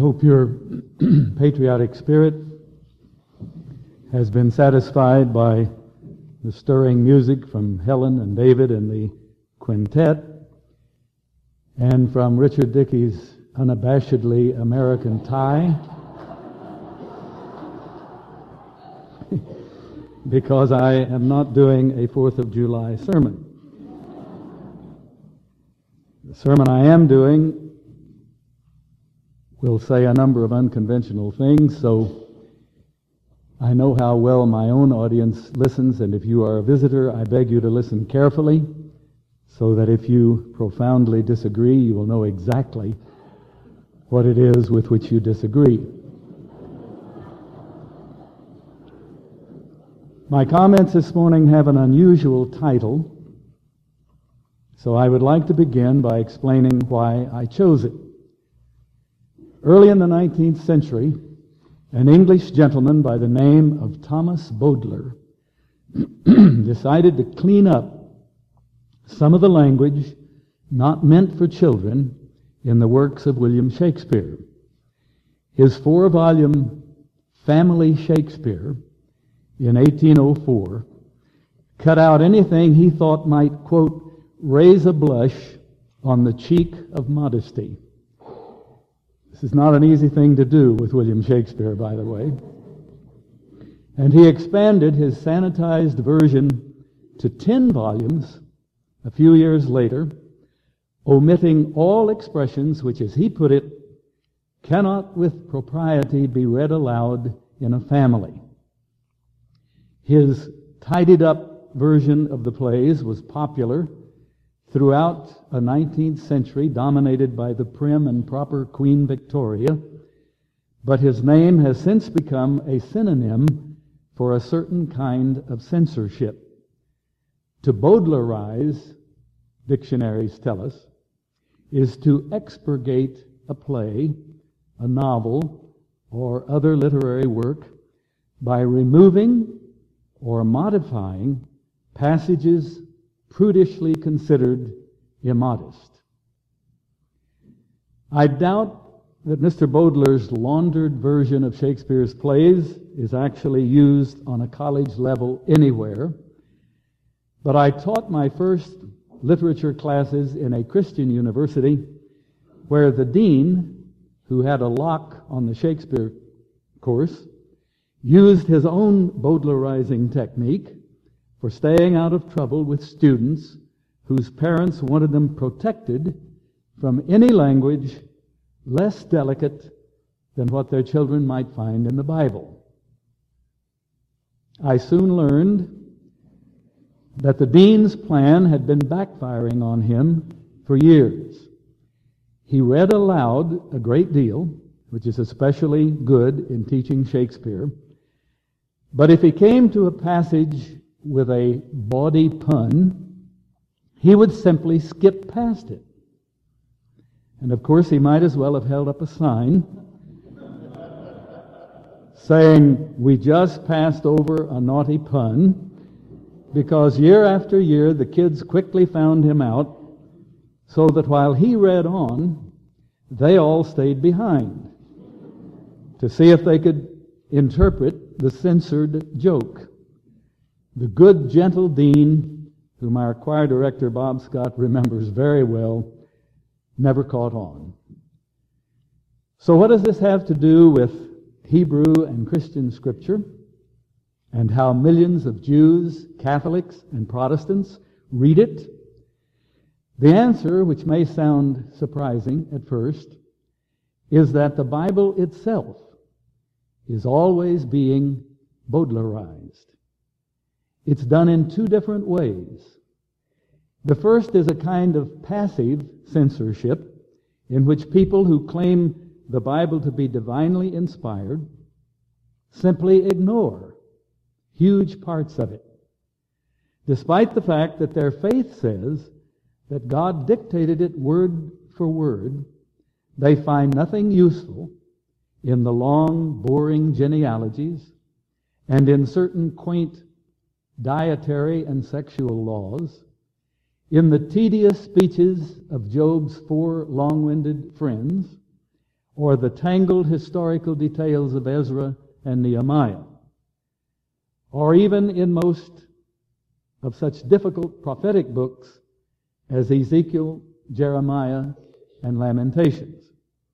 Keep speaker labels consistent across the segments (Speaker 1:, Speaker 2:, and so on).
Speaker 1: hope your patriotic spirit has been satisfied by the stirring music from Helen and David and the quintet, and from Richard Dickey's unabashedly American tie, because I am not doing a 4th of July sermon. The sermon I am doing will say a number of unconventional things, so I know how well my own audience listens, and if you are a visitor, I beg you to listen carefully, so that if you profoundly disagree, you will know exactly what it is with which you disagree. My comments this morning have an unusual title, so I would like to begin by explaining why I chose it. Early in the 19th century, an English gentleman by the name of Thomas Bowdler decided to clean up some of the language not meant for children in the works of William Shakespeare. His 4-volume Family Shakespeare in 1804 cut out anything he thought might, quote, raise a blush on the cheek of modesty. This is not an easy thing to do with William Shakespeare, by the way. And he expanded his sanitized version to 10 volumes a few years later, omitting all expressions which, as he put it, cannot with propriety be read aloud in a family. His tidied-up version of the plays was popular throughout a 19th century dominated by the prim and proper Queen Victoria, but his name has since become a synonym for a certain kind of censorship. To Bowdlerize, dictionaries tell us, is to expurgate a play, a novel, or other literary work by removing or modifying passages prudishly considered immodest. I doubt that Mr. Bowdler's laundered version of Shakespeare's plays is actually used on a college level anywhere, but I taught my first literature classes in a Christian university where the dean, who had a lock on the Shakespeare course, used his own Bowdlerizing technique for staying out of trouble with students whose parents wanted them protected from any language less delicate than what their children might find in the Bible. I soon learned that the dean's plan had been backfiring on him for years. He read aloud a great deal, which is especially good in teaching Shakespeare, but if he came to a passage with a bawdy pun, he would simply skip past it. And of course, he might as well have held up a sign saying, "We just passed over a naughty pun," because year after year the kids quickly found him out, so that while he read on, they all stayed behind to see if they could interpret the censored joke. The good, gentle dean, whom our choir director Bob Scott remembers very well, never caught on. So what does this have to do with Hebrew and Christian scripture, and how millions of Jews, Catholics, and Protestants read it? The answer, which may sound surprising at first, is that the Bible itself is always being Bowdlerized. It's done in 2 different ways. The first is a kind of passive censorship in which people who claim the Bible to be divinely inspired simply ignore huge parts of it, despite the fact that their faith says that God dictated it word for word. They find nothing useful in the long, boring genealogies and in certain quaint dietary and sexual laws, in the tedious speeches of Job's 4 long-winded friends, or the tangled historical details of Ezra and Nehemiah, or even in most of such difficult prophetic books as Ezekiel, Jeremiah, and Lamentations.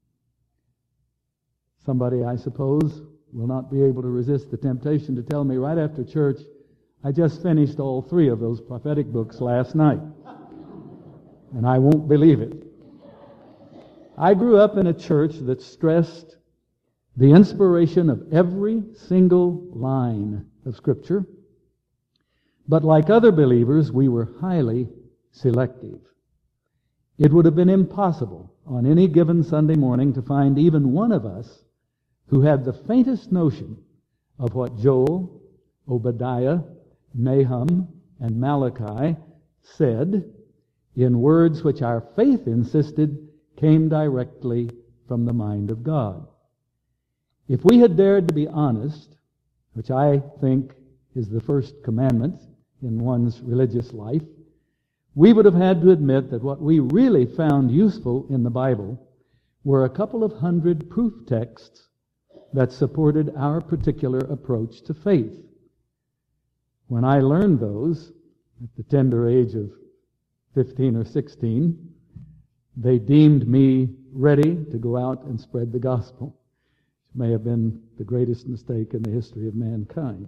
Speaker 1: Somebody, I suppose, will not be able to resist the temptation to tell me right after church, I just finished all 3 of those prophetic books last night. And I won't believe it. I grew up in a church that stressed the inspiration of every single line of Scripture. But like other believers, we were highly selective. It would have been impossible on any given Sunday morning to find even one of us who had the faintest notion of what Joel, Obadiah, Nahum, and Malachi said in words which our faith insisted came directly from the mind of God. If we had dared to be honest, which I think is the first commandment in one's religious life, we would have had to admit that what we really found useful in the Bible were a couple of hundred proof texts that supported our particular approach to faith. When I learned those at the tender age of 15 or 16, they deemed me ready to go out and spread the gospel, which may have been the greatest mistake in the history of mankind.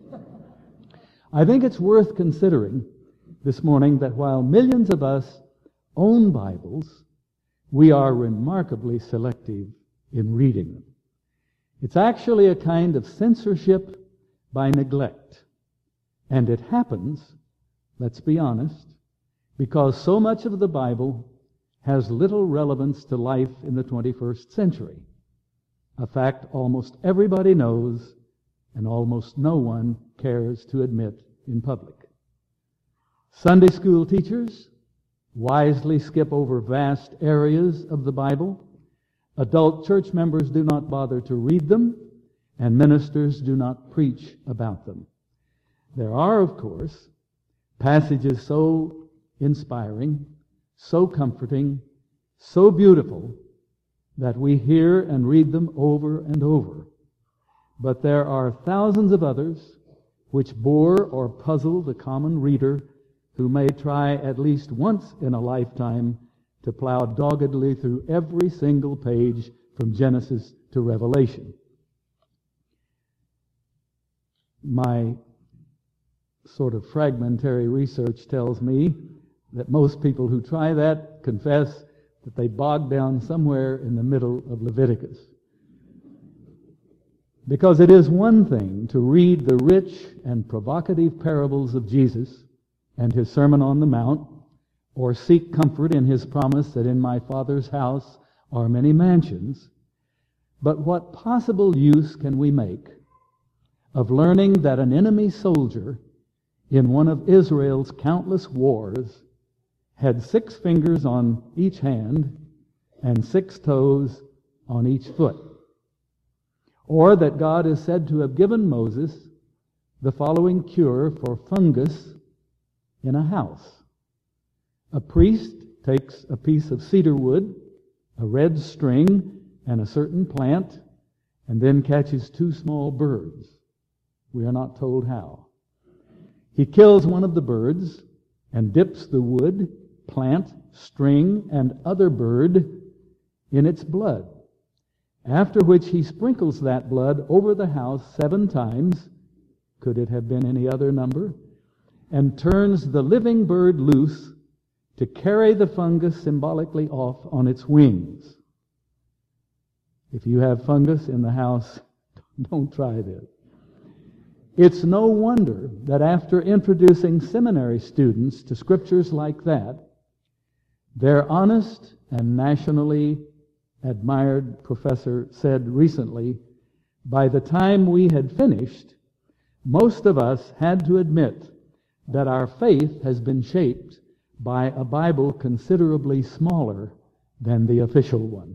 Speaker 1: I think it's worth considering this morning that while millions of us own Bibles, we are remarkably selective in reading them. It's actually a kind of censorship by neglect. And it happens, let's be honest, because so much of the Bible has little relevance to life in the 21st century. A fact almost everybody knows and almost no one cares to admit in public. Sunday school teachers wisely skip over vast areas of the Bible. Adult church members do not bother to read them, and ministers do not preach about them. There are, of course, passages so inspiring, so comforting, so beautiful that we hear and read them over and over. But there are thousands of others which bore or puzzle the common reader who may try at least once in a lifetime to plow doggedly through every single page from Genesis to Revelation. My sort of fragmentary research tells me that most people who try that confess that they bog down somewhere in the middle of Leviticus. Because it is one thing to read the rich and provocative parables of Jesus and his Sermon on the Mount, or seek comfort in his promise that in my Father's house are many mansions. But what possible use can we make of learning that an enemy soldier in one of Israel's countless wars had 6 fingers on each hand and 6 toes on each foot? Or that God is said to have given Moses the following cure for fungus in a house. A priest takes a piece of cedar wood, a red string, and a certain plant, and then catches 2 small birds. We are not told how. He kills one of the birds and dips the wood, plant, string, and other bird in its blood, after which he sprinkles that blood over the house 7 times, could it have been any other number, and turns the living bird loose to carry the fungus symbolically off on its wings. If you have fungus in the house, don't try this. It's no wonder that after introducing seminary students to scriptures like that, their honest and nationally admired professor said recently, by the time we had finished, most of us had to admit that our faith has been shaped by a Bible considerably smaller than the official one.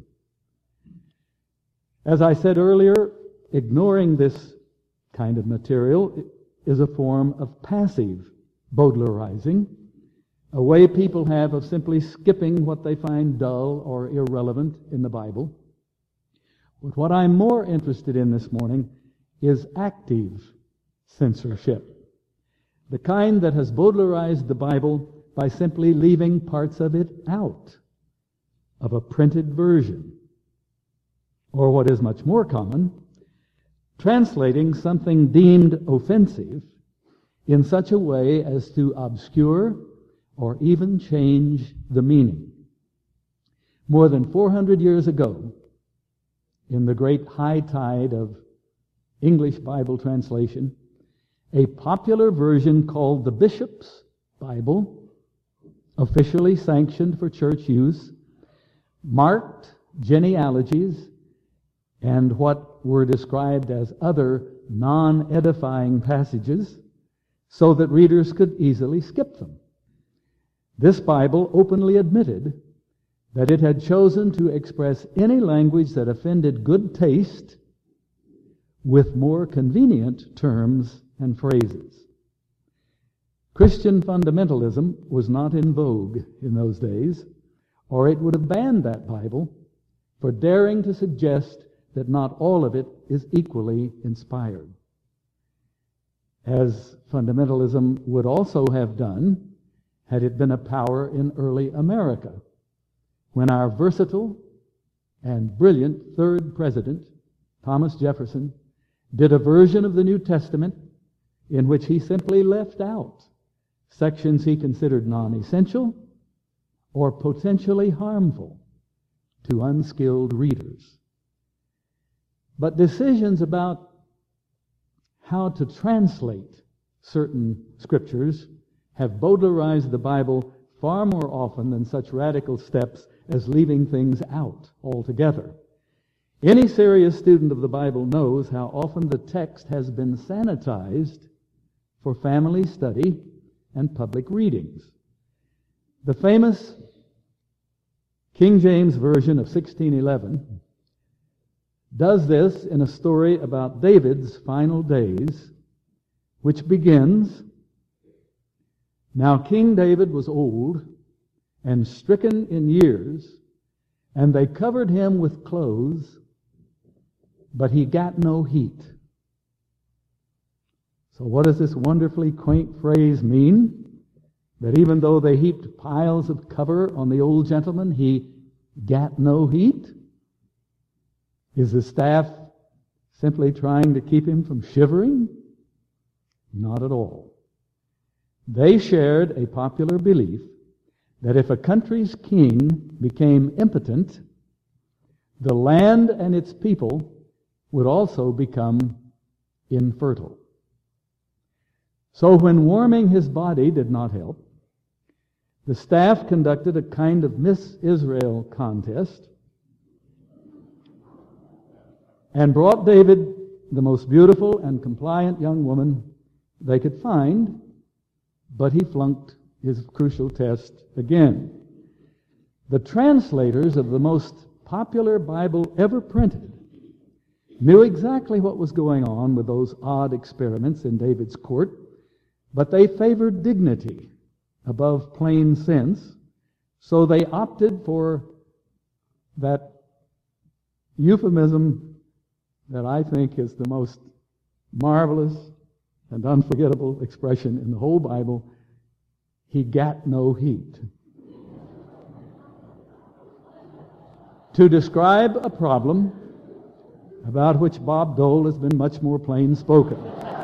Speaker 1: As I said earlier, ignoring this kind of material is a form of passive Baudelarizing, a way people have of simply skipping what they find dull or irrelevant in the Bible. But what I'm more interested in this morning is active censorship, the kind that has Baudelarized the Bible by simply leaving parts of it out of a printed version, or what is much more common, translating something deemed offensive in such a way as to obscure or even change the meaning. More than 400 years ago, in the great high tide of English Bible translation, a popular version called the Bishop's Bible, officially sanctioned for church use, marked genealogies and what were described as other non-edifying passages so that readers could easily skip them. This Bible openly admitted that it had chosen to express any language that offended good taste with more convenient terms and phrases. Christian fundamentalism was not in vogue in those days, or it would have banned that Bible for daring to suggest that not all of it is equally inspired, as fundamentalism would also have done had it been a power in early America, when our versatile and brilliant third president, Thomas Jefferson, did a version of the New Testament in which he simply left out sections he considered non-essential or potentially harmful to unskilled readers. But decisions about how to translate certain scriptures have Baudelarized the Bible far more often than such radical steps as leaving things out altogether. Any serious student of the Bible knows how often the text has been sanitized for family study and public readings. The famous King James Version of 1611 does this in a story about David's final days, which begins, "Now King David was old and stricken in years, and they covered him with clothes, but he got no heat." So what does this wonderfully quaint phrase mean? That even though they heaped piles of cover on the old gentleman, he got no heat? Is the staff simply trying to keep him from shivering? Not at all. They shared a popular belief that if a country's king became impotent, the land and its people would also become infertile. So when warming his body did not help, the staff conducted a kind of Miss Israel contest and brought David the most beautiful and compliant young woman they could find, but he flunked his crucial test again. The translators of the most popular Bible ever printed knew exactly what was going on with those odd experiments in David's court, but they favored dignity above plain sense, so they opted for that euphemism that I think is the most marvelous and unforgettable expression in the whole Bible: he got no heat. To describe a problem about which Bob Dole has been much more plain spoken.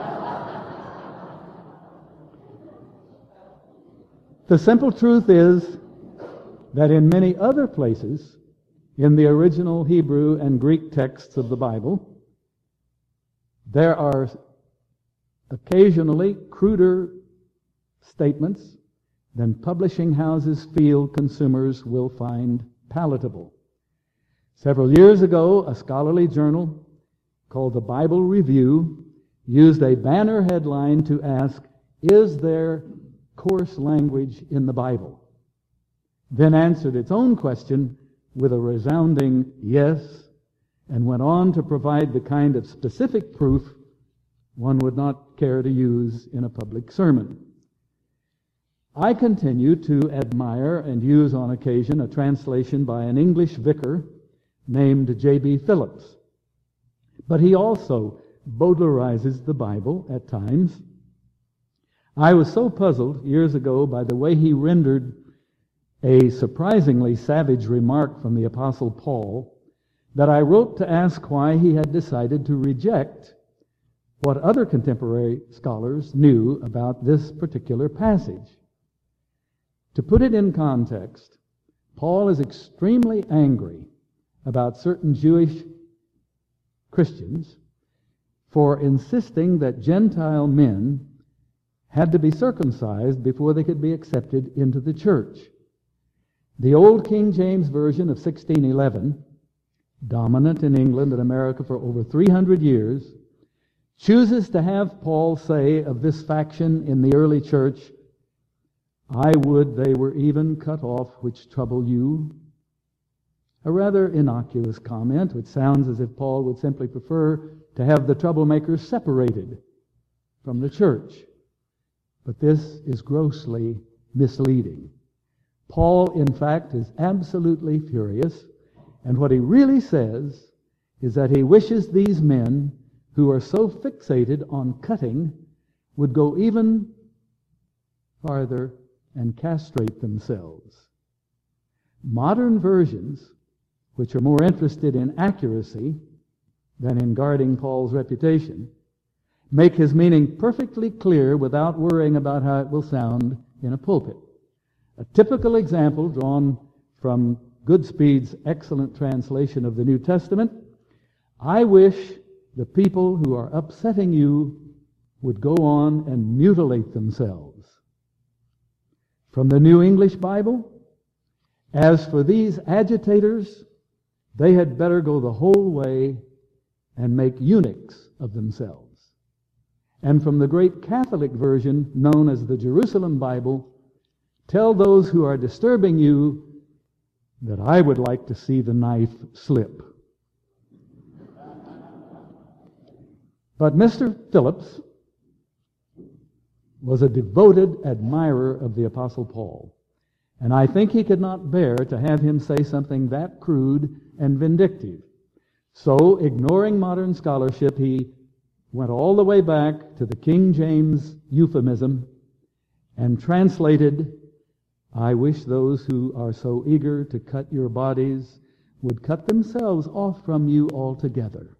Speaker 1: The simple truth is that in many other places in the original Hebrew and Greek texts of the Bible, there are occasionally cruder statements than publishing houses feel consumers will find palatable. Several years ago, a scholarly journal called the Bible Review used a banner headline to ask, "Is there coarse language in the Bible?" Then answered its own question with a resounding yes, and went on to provide the kind of specific proof one would not care to use in a public sermon. I continue to admire and use on occasion a translation by an English vicar named J.B. Phillips But he also Bowdlerizes the Bible at times. I was so puzzled years ago by the way he rendered a surprisingly savage remark from the Apostle Paul that I wrote to ask why he had decided to reject what other contemporary scholars knew about this particular passage. To put it in context, Paul is extremely angry about certain Jewish Christians for insisting that Gentile men had to be circumcised before they could be accepted into the church. The old King James Version of 1611, dominant in England and America for over 300 years, chooses to have Paul say of this faction in the early church, "I would they were even cut off which trouble you." A rather innocuous comment, which sounds as if Paul would simply prefer to have the troublemakers separated from the church. But this is grossly misleading. Paul, in fact, is absolutely furious, and what he really says is that he wishes these men who are so fixated on cutting would go even farther and castrate themselves. Modern versions, which are more interested in accuracy than in guarding Paul's reputation, make his meaning perfectly clear without worrying about how it will sound in a pulpit. A typical example drawn from Goodspeed's excellent translation of the New Testament: "I wish the people who are upsetting you would go on and mutilate themselves." From the New English Bible, "As for these agitators, they had better go the whole way and make eunuchs of themselves." And from the great Catholic version, known as the Jerusalem Bible, "Tell those who are disturbing you that I would like to see the knife slip." But Mr. Phillips was a devoted admirer of the Apostle Paul, and I think he could not bear to have him say something that crude and vindictive. So, ignoring modern scholarship, he went all the way back to the King James euphemism and translated, "I wish those who are so eager to cut your bodies would cut themselves off from you altogether."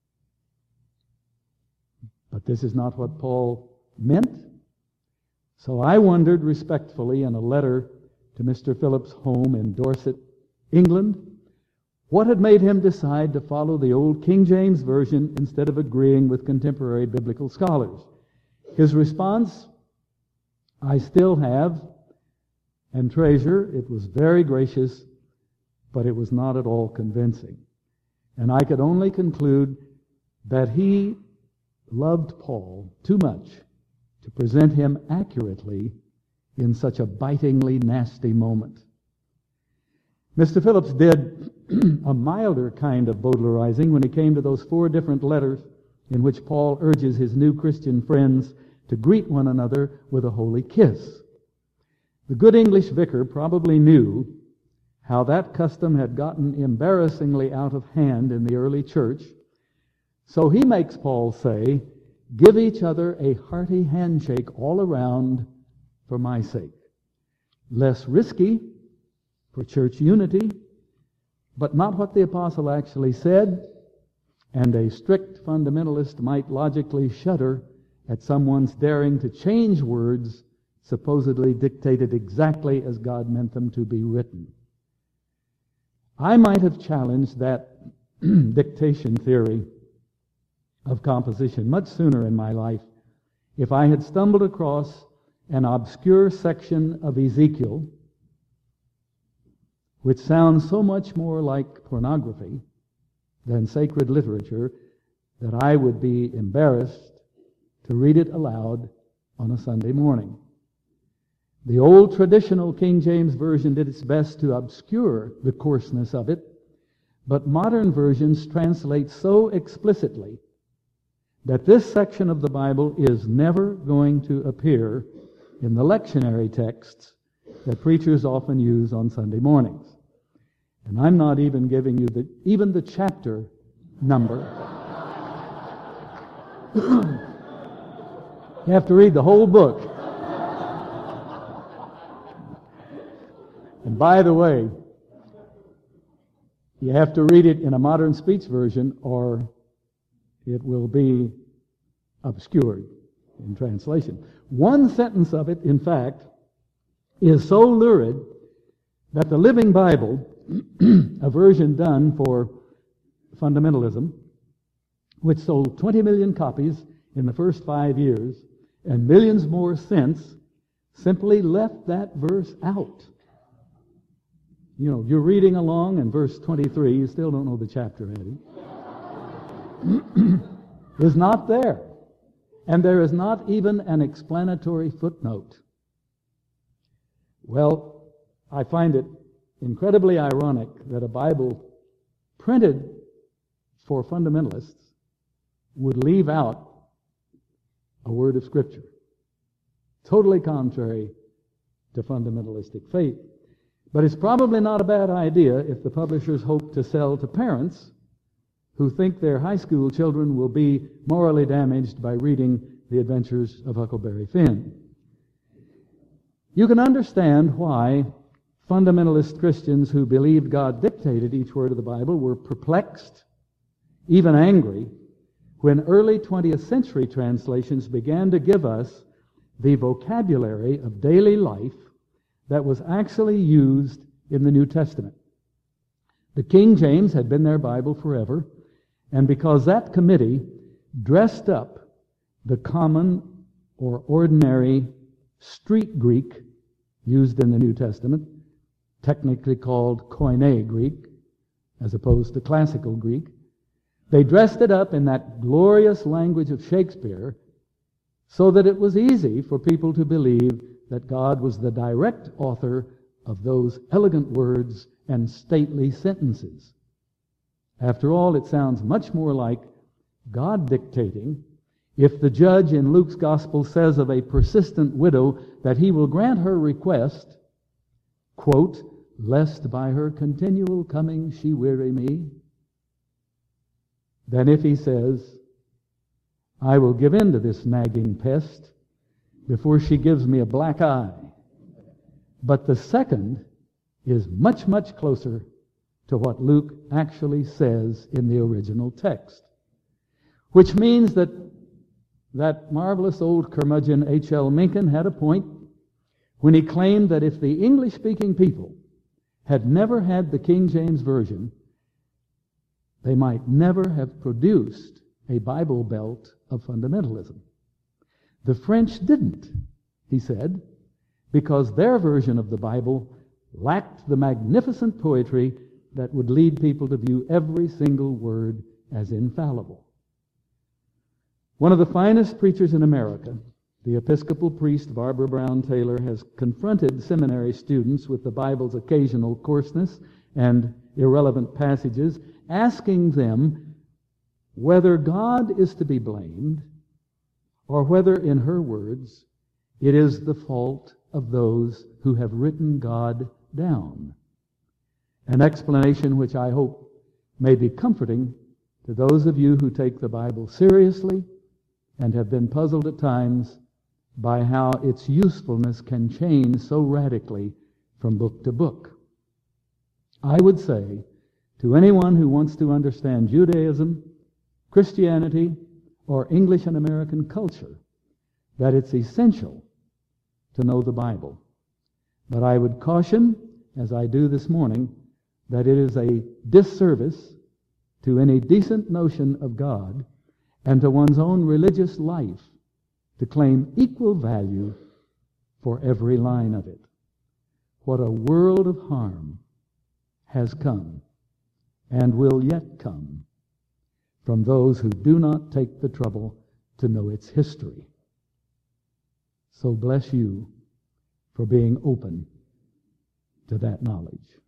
Speaker 1: But this is not what Paul meant. So I wondered respectfully in a letter to Mr. Phillips' home in Dorset, England, what had made him decide to follow the old King James Version instead of agreeing with contemporary biblical scholars. His response, I still have and treasure. It was very gracious, but it was not at all convincing. And I could only conclude that he loved Paul too much to present him accurately in such a bitingly nasty moment. Mr. Phillips did a milder kind of Bowdlerizing when he came to those 4 different letters in which Paul urges his new Christian friends to greet one another with a holy kiss. The good English vicar probably knew how that custom had gotten embarrassingly out of hand in the early church, so he makes Paul say, "Give each other a hearty handshake all around for my sake." Less risky for church unity, but not what the apostle actually said, and a strict fundamentalist might logically shudder at someone's daring to change words supposedly dictated exactly as God meant them to be written. I might have challenged that dictation theory of composition much sooner in my life if I had stumbled across an obscure section of Ezekiel which sounds so much more like pornography than sacred literature that I would be embarrassed to read it aloud on a Sunday morning. The old traditional King James Version did its best to obscure the coarseness of it, but modern versions translate so explicitly that this section of the Bible is never going to appear in the lectionary texts that preachers often use on Sunday mornings. And I'm not even giving you even the chapter number You have to read the whole book. And by the way, you have to read it in a modern speech version or it will be obscured in translation. One sentence of it, in fact, is so lurid that the Living Bible, a version done for fundamentalism, which sold 20 million copies in the first 5 years and millions more since, simply left that verse out. You know, you're reading along in verse 23, you still don't know the chapter heading. Is not there. And there is not even an explanatory footnote. Well, I find it incredibly ironic that a Bible printed for fundamentalists would leave out a word of Scripture. Totally contrary to fundamentalistic faith. But it's probably not a bad idea if the publishers hope to sell to parents who think their high school children will be morally damaged by reading The Adventures of Huckleberry Finn. You can understand why fundamentalist Christians who believed God dictated each word of the Bible were perplexed, even angry, when early 20th century translations began to give us the vocabulary of daily life that was actually used in the New Testament. The King James had been their Bible forever, and because that committee dressed up the common or ordinary street Greek used in the New Testament, technically called Koine Greek, as opposed to classical Greek, they dressed it up in that glorious language of Shakespeare so that it was easy for people to believe that God was the direct author of those elegant words and stately sentences. After all, it sounds much more like God dictating if the judge in Luke's gospel says of a persistent widow that he will grant her request, quote, lest by her continual coming she weary me, than if he says, I will give in to this nagging pest before she gives me a black eye. But the second is much, much closer to what Luke actually says in the original text. Which means that that marvelous old curmudgeon H.L. Mencken had a point when he claimed that if the English-speaking people had never had the King James Version, they might never have produced a Bible Belt of fundamentalism. The French didn't, he said, because their version of the Bible lacked the magnificent poetry that would lead people to view every single word as infallible. One of the finest preachers in America, the Episcopal priest Barbara Brown Taylor, has confronted seminary students with the Bible's occasional coarseness and irrelevant passages, asking them whether God is to be blamed or whether, in her words, it is the fault of those who have written God down. An explanation which I hope may be comforting to those of you who take the Bible seriously and have been puzzled at times by how its usefulness can change so radically from book to book. I would say to anyone who wants to understand Judaism, Christianity, or English and American culture that it's essential to know the Bible. But I would caution, as I do this morning, that it is a disservice to any decent notion of God and to one's own religious life to claim equal value for every line of it. What a world of harm has come and will yet come from those who do not take the trouble to know its history. So bless you for being open to that knowledge.